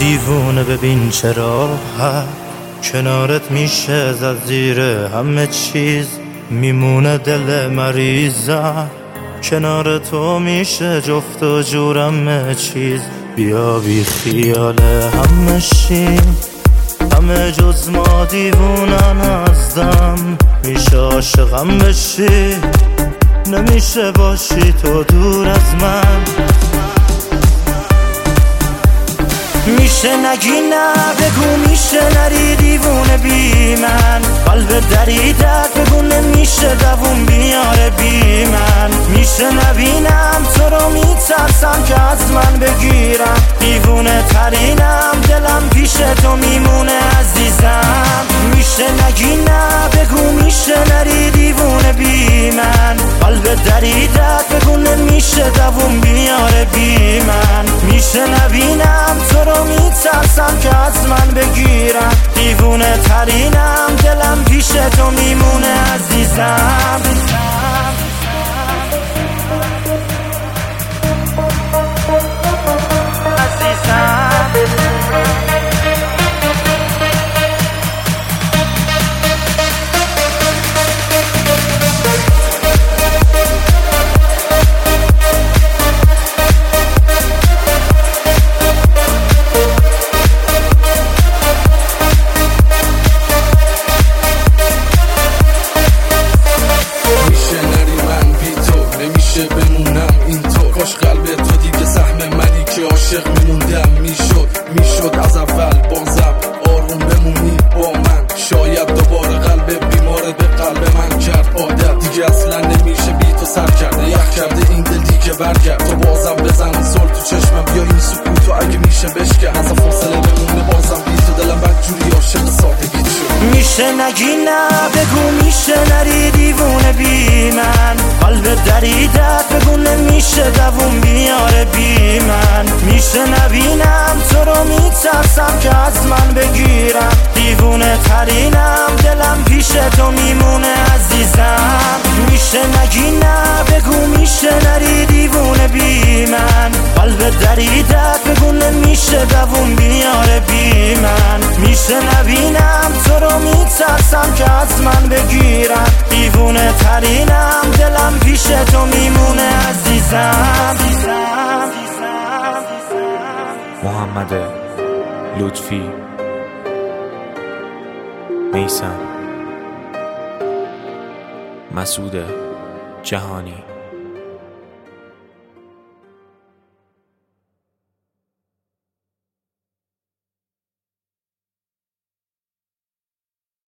دیوونه ببین چه راحت کنارت میشه زد زیر همه چیز، میمونه دل مریضم کنار تو میشه جفت و جور همه چیز. بیا بی خیال همه شیم، همه جز ما دیوونن ازدم، میشه عاشقم بشی نمیشه باشی تو دور از من. میشه نگی نه بگو، میشه نری دیوونه بی من، قلب دریدت بگو نمیشه دوون بیاره بی من. میشه نبینم تو رو میترسم که از من بگیرم، دیوونه ترینم دلم پیش تو میمونه عزیزم. میشه نگی نه بگو، میشه نری دیوونه بی من، قلب دریدت بگو نمیشه دوون بیاره بی من. میشه نبینم تو رو میترسم که از من بگیرم، دیوونه ترینم دلم پیش تو میمونه عزیزم. بمونم این تو، کاش قلب تو دیگه سهم منی که عاشق میموندم. میشد از اول بازم آروم بمونی با من، شاید دوباره قلب بیماره به قلب من کرد عادت، دیگه اصلا نمیشه بی تو سر کرده یخ کرده این دل دیگه برگرد. تو بازم بزن سل تو چشمم، بیا این سکوتو اگه میشه بشکن، از فاصله بمونه بازم بی تو دلم بدجوری عاشق سادگی شد. میشه نگی نه بگو، میشه نری دیوونه بی من، قلب دریدت بگو نمیشه دوون بیاره بی من. میشه نبینم تو رو میترسم که از من بگیرم، دیوونه ترینم دلم پیش تو میمونه عزیزم. میشه نگی نه بگو، میشه نری دیوونه بی من، قلب دریدت بگو نمیشه دوون بیاره بی من. میشه نبینم تو رو میترسم که از من بگیرم، دیوونه ترینم دلم پیش تو میمونه عزیزم. محمد لطفی، میثم، مسعود جهانی.